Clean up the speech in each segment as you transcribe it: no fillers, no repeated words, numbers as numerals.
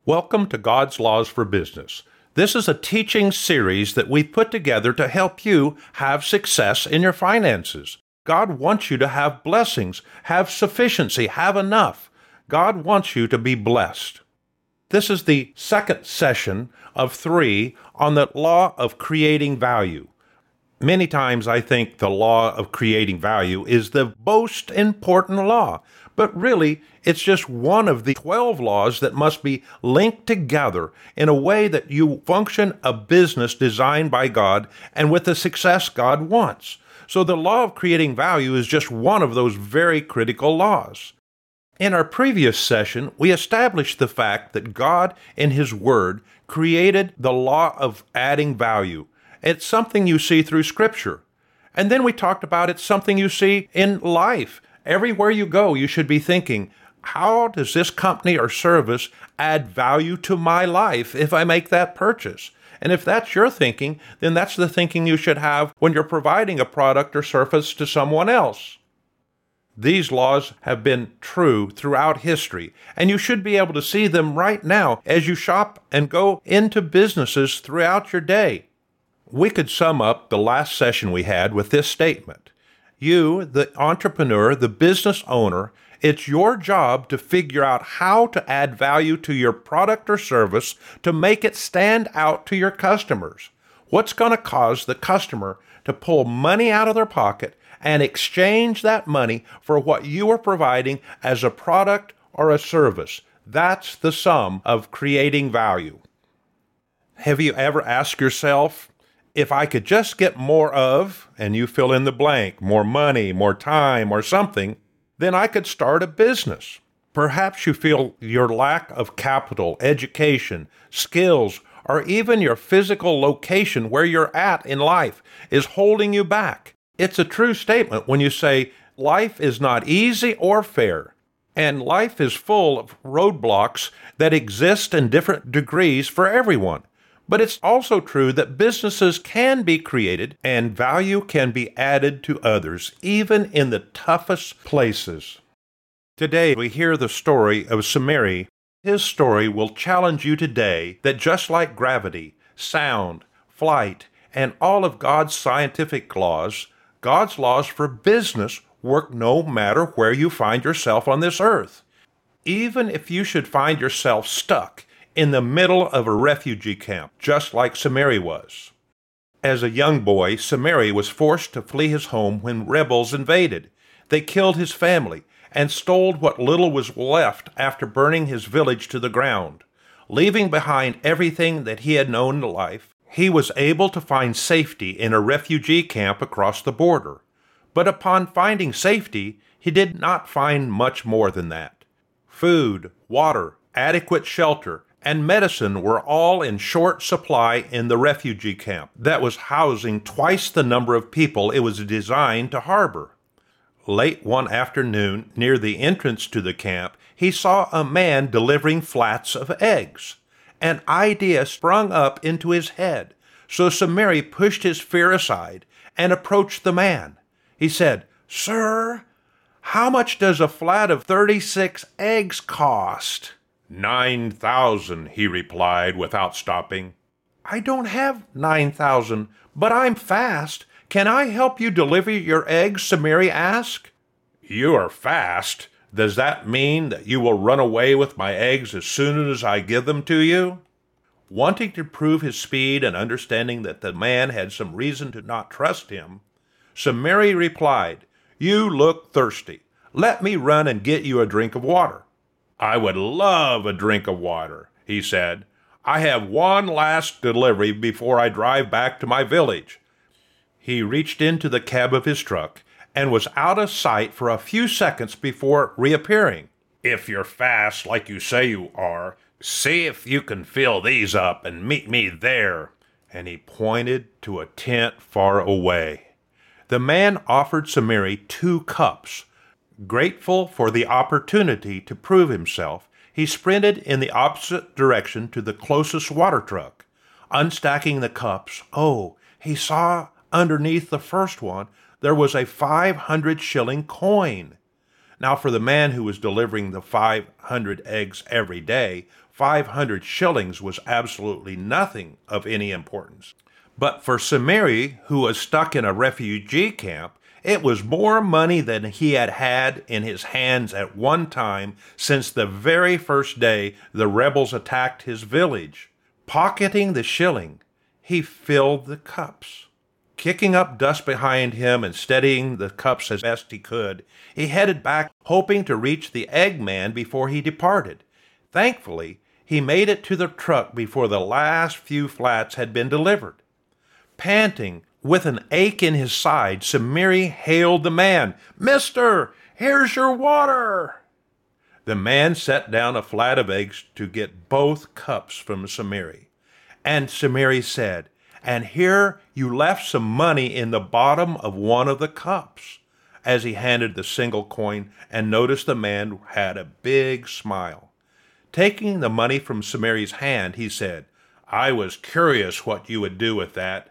Welcome to God's Laws for Business. This is a teaching series that we've put together to help you have success in your finances. God wants you to have blessings, have sufficiency, have enough. God wants you to be blessed. This is the second session of 3 on the law of creating value. Many times I think the law of creating value is the most important law, but really it's just one of the 12 laws that must be linked together in a way that you function a business designed by God and with the success God wants. So the law of creating value is just one of those very critical laws. In our previous session, we established the fact that God in His Word created the law of adding value. It's something you see through Scripture. And then we talked about it's something you see in life. Everywhere you go, you should be thinking, how does this company or service add value to my life if I make that purchase? And if that's your thinking, then that's the thinking you should have when you're providing a product or service to someone else. These laws have been true throughout history, and you should be able to see them right now as you shop and go into businesses throughout your day. We could sum up the last session we had with this statement. You, the entrepreneur, the business owner, it's your job to figure out how to add value to your product or service to make it stand out to your customers. What's going to cause the customer to pull money out of their pocket and exchange that money for what you are providing as a product or a service? That's the sum of creating value. Have you ever asked yourself, if I could just get more of, and you fill in the blank, more money, more time, or something, then I could start a business. Perhaps you feel your lack of capital, education, skills, or even your physical location where you're at in life is holding you back. It's a true statement when you say life is not easy or fair, and life is full of roadblocks that exist in different degrees for everyone. But it's also true that businesses can be created and value can be added to others, even in the toughest places. Today, we hear the story of Samiri. His story will challenge you today that just like gravity, sound, flight, and all of God's scientific laws, God's laws for business work no matter where you find yourself on this earth. Even if you should find yourself stuck in the middle of a refugee camp, just like Samiri was. As a young boy, Samiri was forced to flee his home when rebels invaded. They killed his family and stole what little was left after burning his village to the ground. Leaving behind everything that he had known in life, he was able to find safety in a refugee camp across the border. But upon finding safety, he did not find much more than that. Food, water, adequate shelter, and medicine were all in short supply in the refugee camp that was housing twice the number of people it was designed to harbor. Late one afternoon, near the entrance to the camp, he saw a man delivering flats of eggs. An idea sprung up into his head, so Samiri pushed his fear aside and approached the man. He said, "Sir, how much does a flat of 36 eggs cost?" 9,000, he replied without stopping. "I don't have 9,000, but I'm fast. Can I help you deliver your eggs?" Samiri asked. "You are fast? Does that mean that you will run away with my eggs as soon as I give them to you?" Wanting to prove his speed and understanding that the man had some reason to not trust him, Samiri replied, "You look thirsty. Let me run and get you a drink of water." "I would love a drink of water," he said. "I have one last delivery before I drive back to my village." He reached into the cab of his truck and was out of sight for a few seconds before reappearing. "If you're fast like you say you are, see if you can fill these up and meet me there." And he pointed to a tent far away. The man offered Samiri 2 cups. Grateful for the opportunity to prove himself, he sprinted in the opposite direction to the closest water truck. Unstacking the cups, he saw underneath the first one there was a 500-shilling coin. Now, for the man who was delivering the 500 eggs every day, 500 shillings was absolutely nothing of any importance. But for Samiri, who was stuck in a refugee camp, it was more money than he had had in his hands at one time since the very first day the rebels attacked his village. Pocketing the shilling, he filled the cups. Kicking up dust behind him and steadying the cups as best he could, he headed back, hoping to reach the Eggman before he departed. Thankfully, he made it to the truck before the last few flats had been delivered. Panting, with an ache in his side, Samiri hailed the man. "Mister, here's your water!" The man set down a flat of eggs to get both cups from Samiri. And Samiri said, "And here you left some money in the bottom of one of the cups," as he handed the single coin and noticed the man had a big smile. Taking the money from Samiri's hand, he said, "I was curious what you would do with that.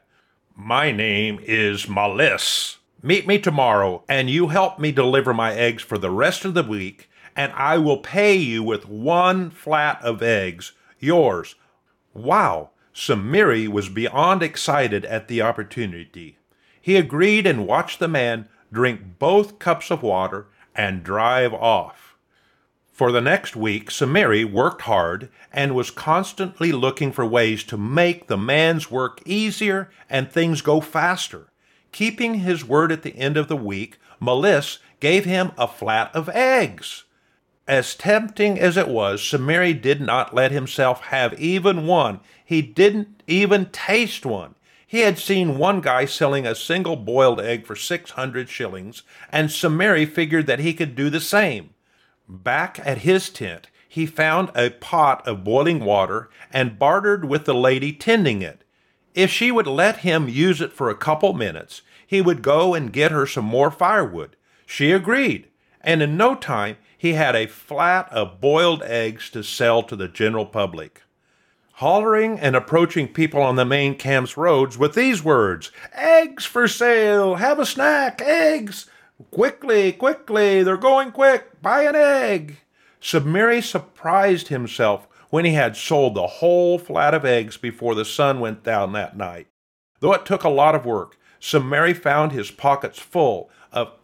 My name is Malis. Meet me tomorrow, and you help me deliver my eggs for the rest of the week, and I will pay you with one flat of eggs, yours." Wow! Samiri was beyond excited at the opportunity. He agreed and watched the man drink both cups of water and drive off. For the next week, Samiri worked hard and was constantly looking for ways to make the man's work easier and things go faster. Keeping his word at the end of the week, Malis gave him a flat of eggs. As tempting as it was, Samiri did not let himself have even one. He didn't even taste one. He had seen one guy selling a single boiled egg for 600 shillings, and Samiri figured that he could do the same. Back at his tent, he found a pot of boiling water and bartered with the lady tending it. If she would let him use it for a couple minutes, he would go and get her some more firewood. She agreed, and in no time he had a flat of boiled eggs to sell to the general public. Hollering and approaching people on the main camp's roads with these words, "Eggs for sale! Have a snack! Eggs! Quickly, quickly! They're going quick! Buy an egg!" Samiri surprised himself when he had sold the whole flat of eggs before the sun went down that night. Though it took a lot of work, Samiri found his pockets full of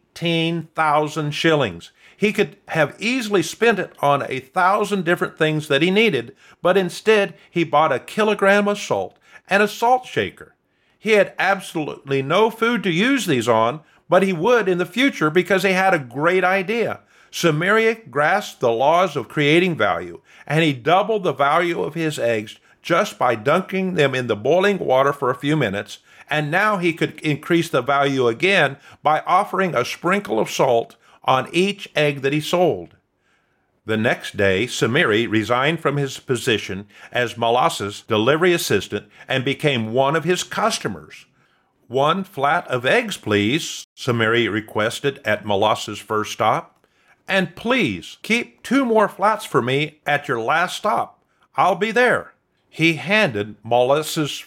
18,000 shillings. He could have easily spent it on 1,000 different things that he needed, but instead he bought a kilogram of salt and a salt shaker. He had absolutely no food to use these on, but he would in the future because he had a great idea. Samiri grasped the laws of creating value, and he doubled the value of his eggs just by dunking them in the boiling water for a few minutes, and now he could increase the value again by offering a sprinkle of salt on each egg that he sold. The next day, Samiri resigned from his position as Malas's delivery assistant and became one of his customers. "One flat of eggs, please," Samiri requested at Malas's first stop. "And please, keep 2 more flats for me at your last stop. I'll be there." He handed Malas's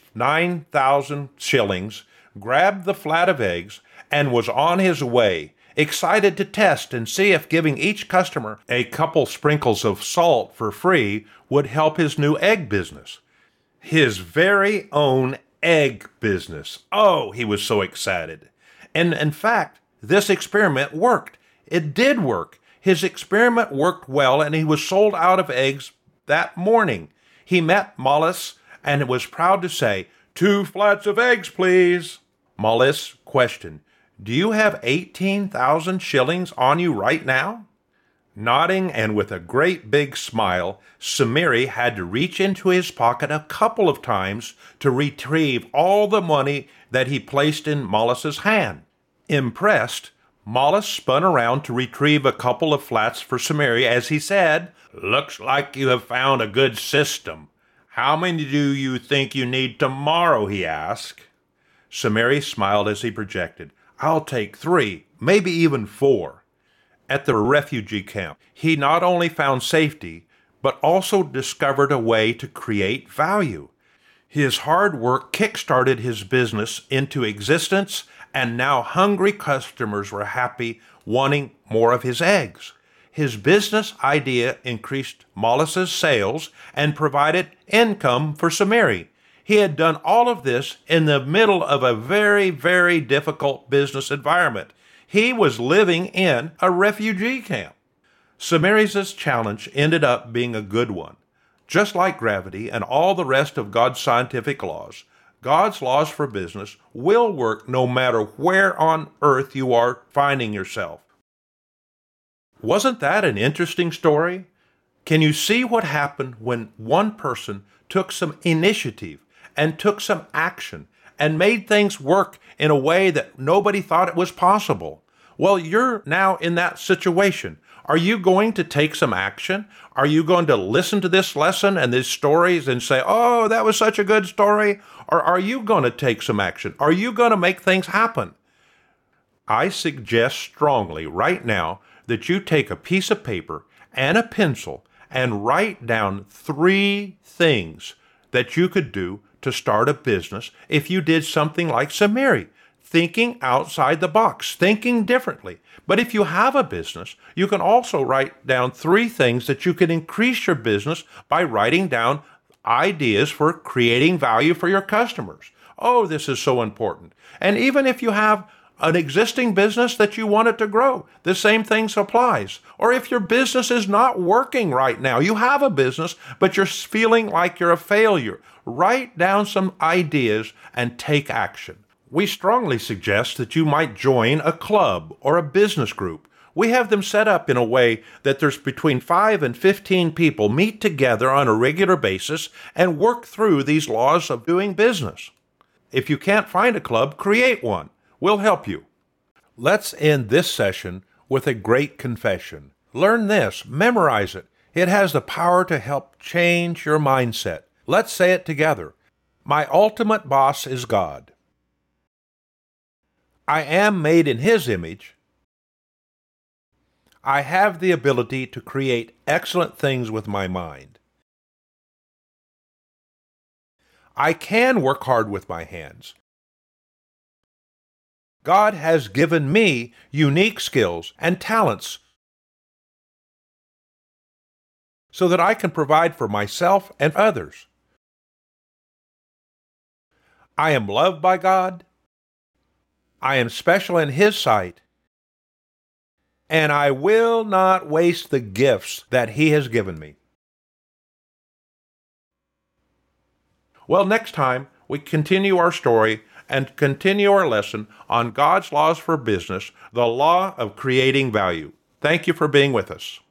9,000 shillings, grabbed the flat of eggs, and was on his way, excited to test and see if giving each customer a couple sprinkles of salt for free would help his new egg business. His very own egg business. Oh, he was so excited. And in fact, this experiment worked. It did work. His experiment worked well, and he was sold out of eggs that morning. He met Malis and was proud to say, "2 flats of eggs, please." Malis questioned, "Do you have 18,000 shillings on you right now?" Nodding and with a great big smile, Samiri had to reach into his pocket a couple of times to retrieve all the money that he placed in Malas's hand. Impressed, Malis spun around to retrieve a couple of flats for Samiri as he said, "Looks like you have found a good system. How many do you think you need tomorrow?" he asked. Samiri smiled as he projected, "I'll take 3, maybe even 4. At the refugee camp, he not only found safety, but also discovered a way to create value. His hard work kick-started his business into existence, and now hungry customers were happy, wanting more of his eggs. His business idea increased Mollus's sales and provided income for Samiri. He had done all of this in the middle of a very, very difficult business environment. He was living in a refugee camp. Samiri's challenge ended up being a good one. Just like gravity and all the rest of God's scientific laws, God's laws for business will work no matter where on earth you are finding yourself. Wasn't that an interesting story? Can you see what happened when one person took some initiative and took some action and made things work in a way that nobody thought it was possible? Well, you're now in that situation. Are you going to take some action? Are you going to listen to this lesson and these stories and say, oh, that was such a good story? Or are you going to take some action? Are you going to make things happen? I suggest strongly right now that you take a piece of paper and a pencil and write down 3 things that you could do to start a business if you did something like Samiri. Thinking outside the box, thinking differently. But if you have a business, you can also write down 3 things that you can increase your business by writing down ideas for creating value for your customers. Oh, this is so important. And even if you have an existing business that you want it to grow, the same thing applies. Or if your business is not working right now, you have a business, but you're feeling like you're a failure, write down some ideas and take action. We strongly suggest that you might join a club or a business group. We have them set up in a way that there's between 5 and 15 people meet together on a regular basis and work through these laws of doing business. If you can't find a club, create one. We'll help you. Let's end this session with a great confession. Learn this, memorize it. It has the power to help change your mindset. Let's say it together. My ultimate boss is God. I am made in His image. I have the ability to create excellent things with my mind. I can work hard with my hands. God has given me unique skills and talents so that I can provide for myself and others. I am loved by God. I am special in His sight. And I will not waste the gifts that He has given me. Well, next time we continue our story and continue our lesson on God's laws for business, the law of creating value. Thank you for being with us.